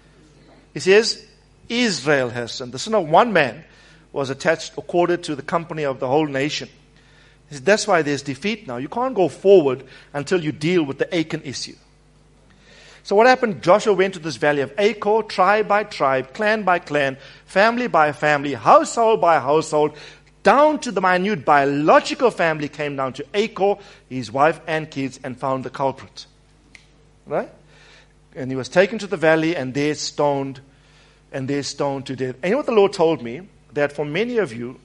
He says, Israel has sinned. The sin of one man was attached, accorded to the company of the whole nation. He says, that's why there's defeat now. You can't go forward until you deal with the Achan issue. So what happened? Joshua went to this valley of Achor, tribe by tribe, clan by clan, family by family, household by household, down to the minute biological family, came down to Achor, his wife and kids, and found the culprit. Right? And he was taken to the valley and there stoned, and there stoned to death. And you know what the Lord told me? That for many of you,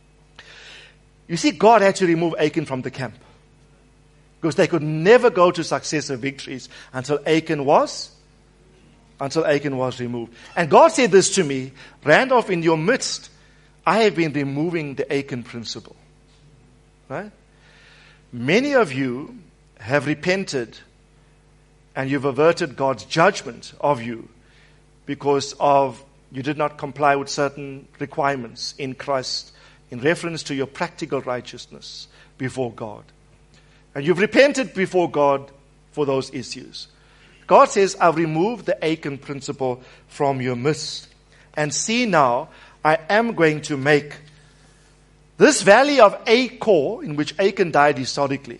you see, God had to remove Achan from the camp. Because they could never go to successive victories until Achan was, until Achan was removed. And God said this to me, Randolph, in your midst, I have been removing the Achan principle. Right? Many of you have repented and you've averted God's judgment of you because of you did not comply with certain requirements in Christ in reference to your practical righteousness before God. And you've repented before God for those issues. God says, I've removed the Achan principle from your midst. And see now, I am going to make this valley of Achor, in which Achan died historically,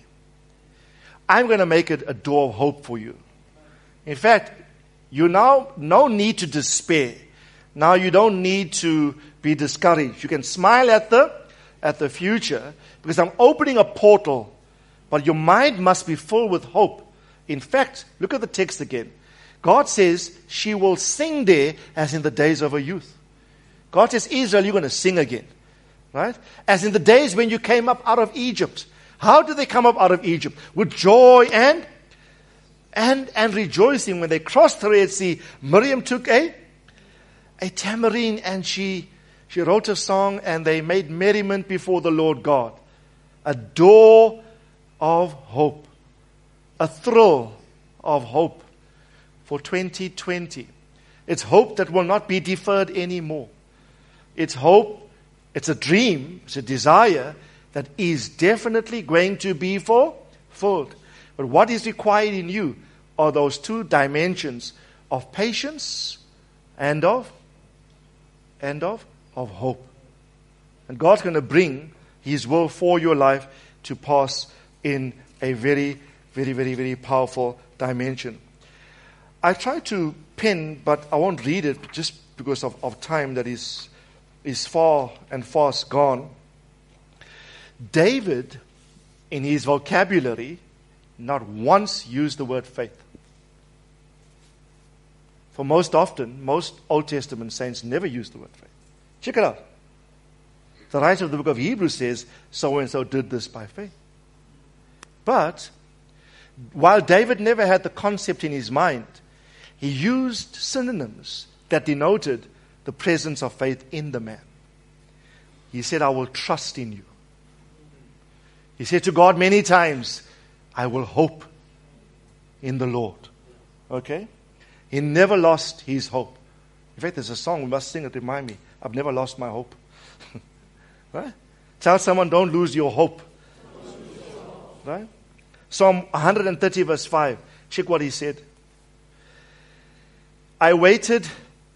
I'm going to make it a door of hope for you. In fact, you now no need to despair. Now you don't need to be discouraged. You can smile at the at the future because I'm opening a portal, but your mind must be filled with hope. In fact, look at the text again. God says she will sing there as in the days of her youth. God says, Israel, you're going to sing again. Right? As in the days when you came up out of Egypt. How did they come up out of Egypt? With joy and and and rejoicing. When they crossed the Red Sea, Miriam took a a tambourine and she she wrote a song and they made merriment before the Lord God. A door of hope. A thrill of hope for twenty twenty. It's hope that will not be deferred anymore. It's hope, it's a dream, it's a desire that is definitely going to be fulfilled. But what is required in you are those two dimensions of patience and of and of of hope. And God's going to bring His will for your life to pass in a very, very, very, very powerful dimension. I tried to pen, but I won't read it just because of, of time that is is far and fast gone. David, in his vocabulary, not once used the word faith. For most often, most Old Testament saints never use the word faith. Check it out. The writer of the book of Hebrews says, so-and-so did this by faith. But, while David never had the concept in his mind, he used synonyms that denoted the presence of faith in the man. He said, I will trust in you. He said to God many times, I will hope in the Lord. Okay? He never lost his hope. In fact, there's a song we must sing that remind me. I've never lost my hope. Right? Tell someone, don't lose your hope. Right? Psalm one thirty verse five. Check what he said. I waited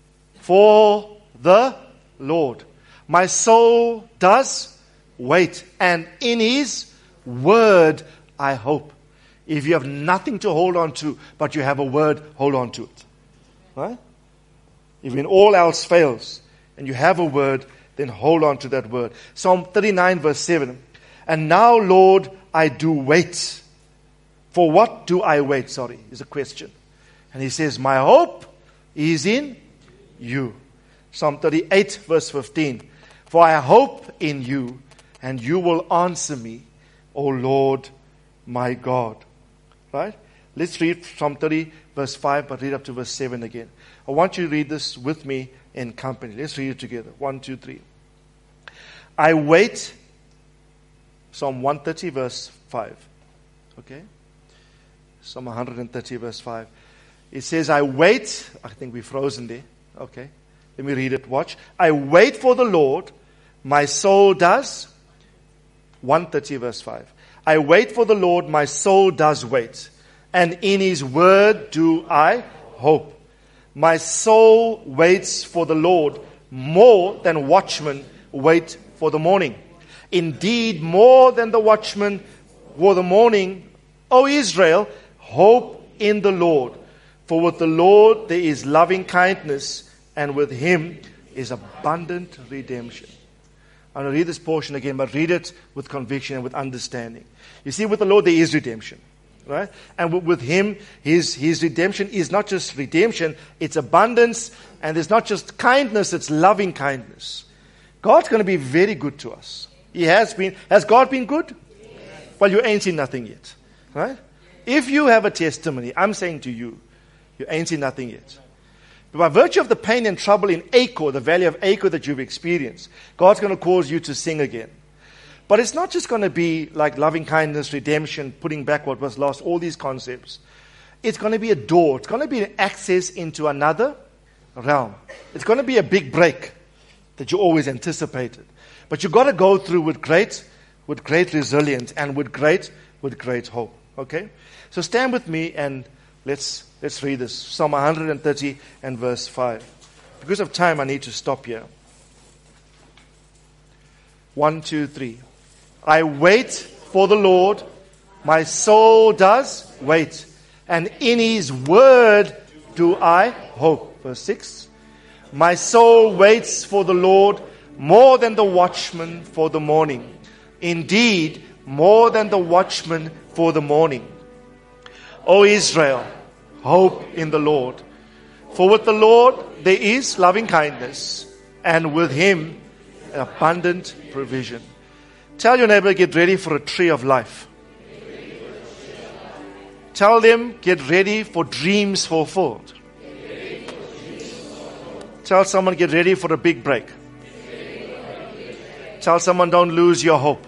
for the Lord. My soul does wait, and in his word I hope. If you have nothing to hold on to, but you have a word, hold on to it. Right? If when all else fails, and you have a word, then hold on to that word. Psalm thirty-nine verse seven. And now, Lord, I do wait. For what do I wait? Sorry, is a question. And he says, my hope is in you. Psalm thirty-eight verse fifteen. For I hope in you, and you will answer me, O Lord my God. Right? Let's read Psalm thirty verse five, but read up to verse seven again. I want you to read this with me in company. Let's read it together. One, two, three. I wait. Psalm one thirty verse five. Okay? Psalm one thirty verse five. It says, I wait. I think we're frozen there. Okay. Let me read it. Watch. I wait for the Lord. My soul does. one thirty verse five. I wait for the Lord. My soul does wait. And in his word do I hope. My soul waits for the Lord more than watchmen wait for the morning. Indeed, more than the watchmen for the morning, O Israel, hope in the Lord. For with the Lord there is loving kindness, and with him is abundant redemption. I'm going to read this portion again, but read it with conviction and with understanding. You see, with the Lord there is redemption. Right? And with him, his, his redemption is not just redemption, it's abundance, and it's not just kindness, it's loving kindness. God's going to be very good to us. He has been. Has God been good? Yes. Well, you ain't seen nothing yet. Right? If you have a testimony, I'm saying to you, you ain't seen nothing yet. But by virtue of the pain and trouble in Achor, the valley of Achor that you've experienced, God's going to cause you to sing again. But it's not just going to be like loving kindness, redemption, putting back what was lost, all these concepts. It's going to be a door. It's going to be an access into another realm. It's going to be a big break that you always anticipated. But you've got to go through with great, with great resilience and with great, with great hope. Okay? So stand with me and let's let's read this. Psalm one thirty and verse five. Because of time, I need to stop here. One, two, three. I wait for the Lord. My soul does wait. And in his word do I hope. Verse six. My soul waits for the Lord more than the watchman for the morning. Indeed, more than the watchman for the morning. O Israel, hope in the Lord. For with the Lord there is loving kindness, and with him abundant provision. Tell your neighbor, get ready for a tree of life. Tell them, get ready for dreams fulfilled. Tell someone, get ready for a big break. Tell someone, don't lose your hope.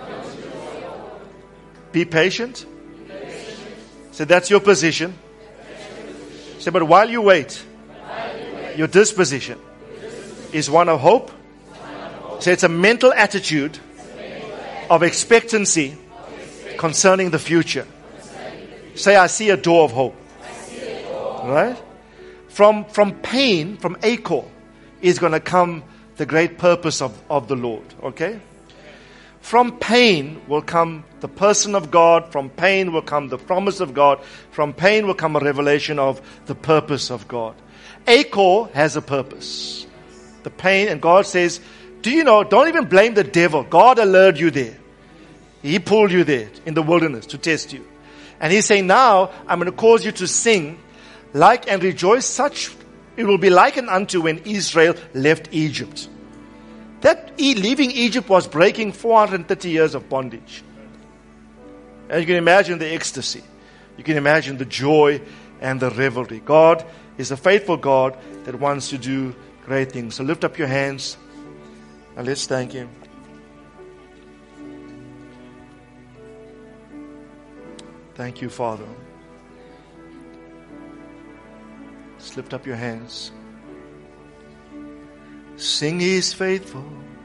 Be patient. So that's your position. Say, but while you wait, your disposition is one of hope. So it's a mental attitude of expectancy concerning the future. Say, I see a door of hope. Right? From, from pain, from Achor, is going to come the great purpose of, of the Lord. Okay? From pain will come the person of God. From pain will come the promise of God. From pain will come a revelation of the purpose of God. Achor has a purpose. The pain, and God says, do you know, don't even blame the devil. God allured you there. He pulled you there in the wilderness to test you. And he's saying, now I'm going to cause you to sing like and rejoice such. It will be likened unto when Israel left Egypt. That leaving Egypt was breaking four hundred thirty years of bondage. And you can imagine the ecstasy. You can imagine the joy and the revelry. God is a faithful God that wants to do great things. So lift up your hands and let's thank him. Thank you, Father. Just lift up your hands. Sing, He is faithful.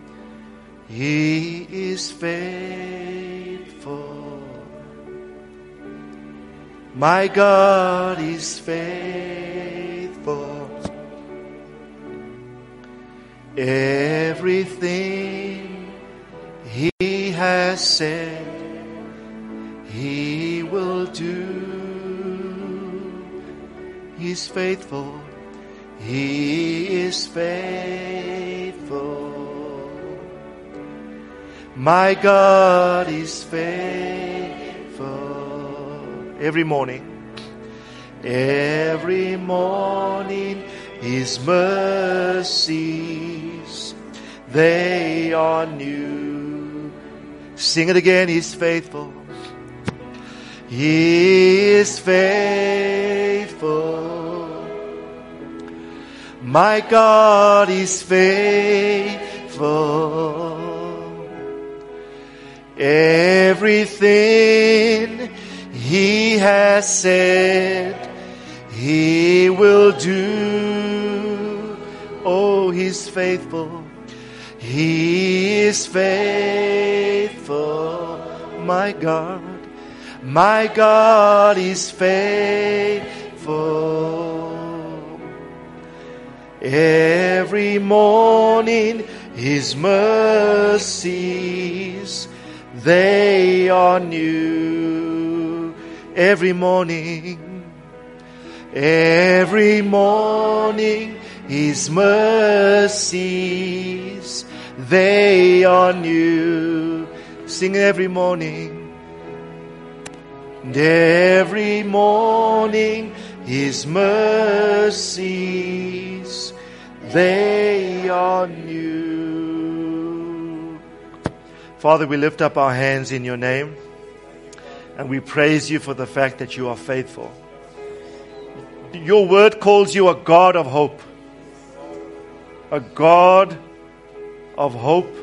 He is faithful. My God is faithful. Everything He has said, He will do. He's faithful. He is faithful. My God is faithful. Every morning, every morning, His mercies, they are new. Sing it again. He's faithful. He is faithful. My God is faithful. Everything He has said, He will do. Oh, He's faithful. He is faithful. My God, my God is faithful. Every morning His mercies, they are new. Every morning, every morning His mercies, they are new. Sing every morning. And every morning His mercies, they are new. Father, we lift up our hands in your name and we praise you for the fact that you are faithful. Your word calls you a God of hope. A God of hope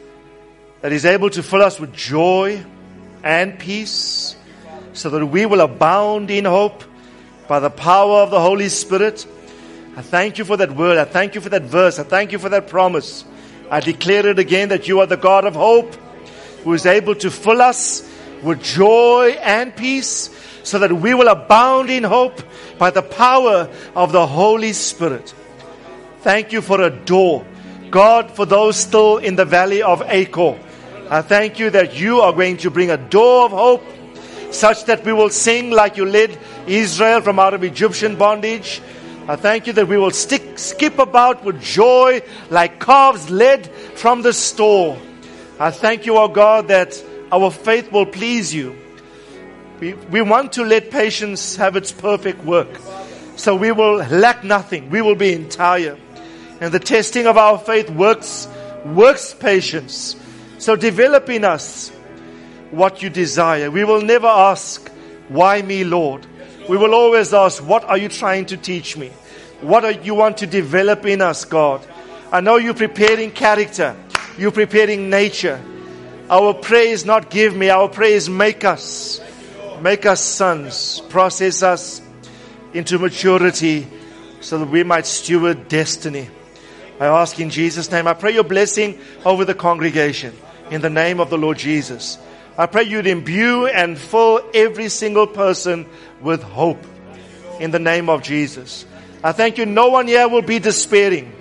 that is able to fill us with joy and peace so that we will abound in hope by the power of the Holy Spirit. I thank you for that word. I thank you for that verse. I thank you for that promise. I declare it again that you are the God of hope who is able to fill us with joy and peace so that we will abound in hope by the power of the Holy Spirit. Thank you for a door. God, for those still in the valley of Achor, I thank you that you are going to bring a door of hope such that we will sing like you led Israel from out of Egyptian bondage. I thank you that we will stick, skip about with joy like calves led from the stall. I thank you, O God, that our faith will please you. We, we want to let patience have its perfect work. So we will lack nothing. We will be entire. And the testing of our faith works, works patience. So develop in us what you desire. We will never ask, why me, Lord? We will always ask, what are you trying to teach me? What are you want to develop in us, God? I know you're preparing character. You're preparing nature. Our prayer is not give me. Our prayer is make us. Make us sons. Process us into maturity so that we might steward destiny. I ask in Jesus' name. I pray your blessing over the congregation in the name of the Lord Jesus. I pray you'd imbue and fill every single person with hope in the name of Jesus. I thank you no one here will be despairing.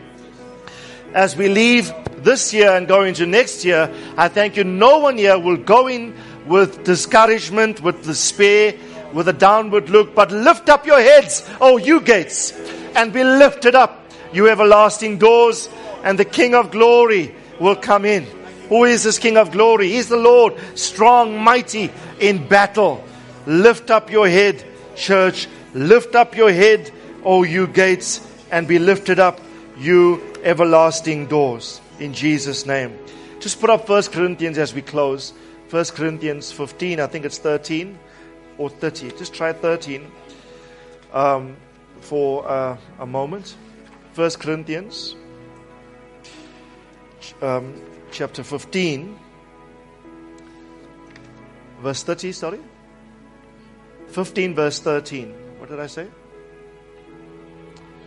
As we leave this year and go into next year, I thank you no one here will go in with discouragement, with despair, with a downward look, but lift up your heads, oh you gates, and be lifted up, you everlasting doors, and the King of glory will come in. Who is this King of glory? He's the Lord, strong, mighty in battle. Lift up your head, church. Lift up your head, O you gates, and be lifted up, you everlasting doors. In Jesus' name. Just put up First Corinthians as we close. First Corinthians fifteen, I think it's thirteen or thirty. Just try thirteen um, for uh, a moment. First Corinthians um, chapter fifteen, verse thirty, sorry. fifteen verse thirteen. What did I say?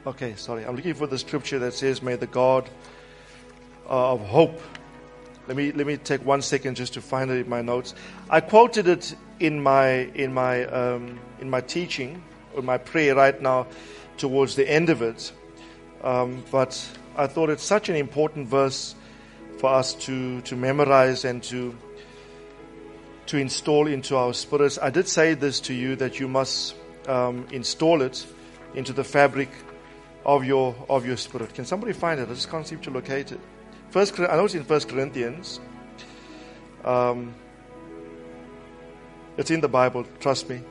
Okay, sorry. I'm looking for the scripture that says, may the God uh, of hope. Let me let me take one second just to find it in my notes. I quoted it in my in my um, in my teaching, or my prayer right now, towards the end of it. Um, but I thought it's such an important verse for us to to memorize and to to install into our spirits. I did say this to you, that you must um, install it into the fabric of your of your spirit. Can somebody find it? I just can't seem to locate it. First, I know it's in First Corinthians. Um, it's in the Bible. Trust me.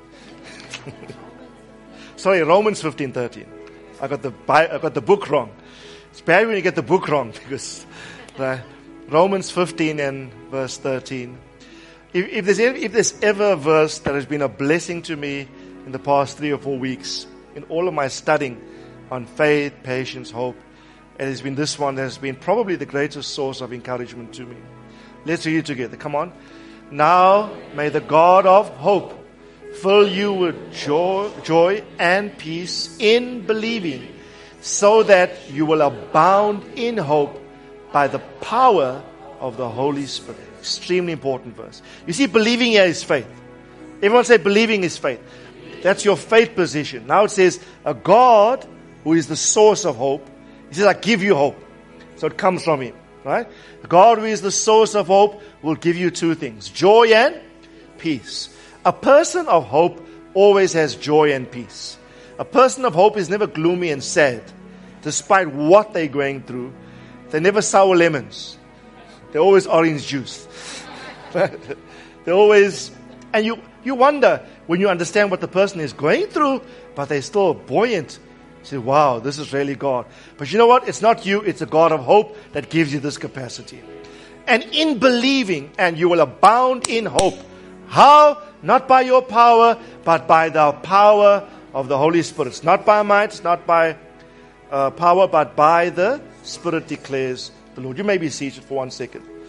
Sorry, Romans fifteen thirteen. I got the I got the book wrong. It's bad when you get the book wrong, because uh, Romans fifteen and verse thirteen. If, if there's ever, if there's ever a verse that has been a blessing to me in the past three or four weeks, in all of my studying on faith, patience, hope, it has been this one that has been probably the greatest source of encouragement to me. Let's read it together. Come on. Now may the God of hope fill you with joy, joy and peace in believing, so that you will abound in hope by the power of the Holy Spirit. Extremely important verse. You see, believing here is faith. Everyone say believing is faith. That's your faith position. Now it says a God who is the source of hope. He says, I give you hope. So it comes from Him, right? God who is the source of hope will give you two things: joy and peace. A person of hope always has joy and peace. A person of hope is never gloomy and sad, despite what they're going through. They never sour lemons. They're always orange juice. They're always, and you, you wonder when you understand what the person is going through, but they're still buoyant. You say, wow, this is really God. But you know what? It's not you, it's a God of hope that gives you this capacity. And in believing, and you will abound in hope. How? Not by your power, but by the power of the Holy Spirit. It's not by might, it's not by uh, power, but by the Spirit, declares the Lord. You may be seated for one second.